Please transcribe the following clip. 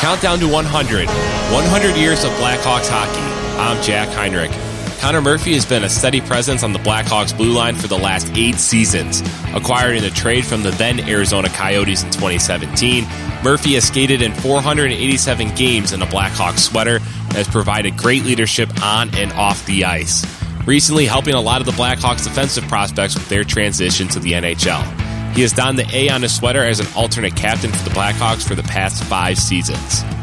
Countdown to 100. 100 years of Blackhawks hockey. I'm Jack Heinrich. Connor Murphy has been a steady presence on the Blackhawks blue line for the last 8 seasons. Acquired in a trade from the then Arizona Coyotes in 2017, Murphy has skated in 487 games in a Blackhawks sweater and has provided great leadership on and off the ice, recently helping a lot of the Blackhawks defensive prospects with their transition to the NHL. He has donned the A on his sweater as an alternate captain for the Blackhawks for the past 5 seasons.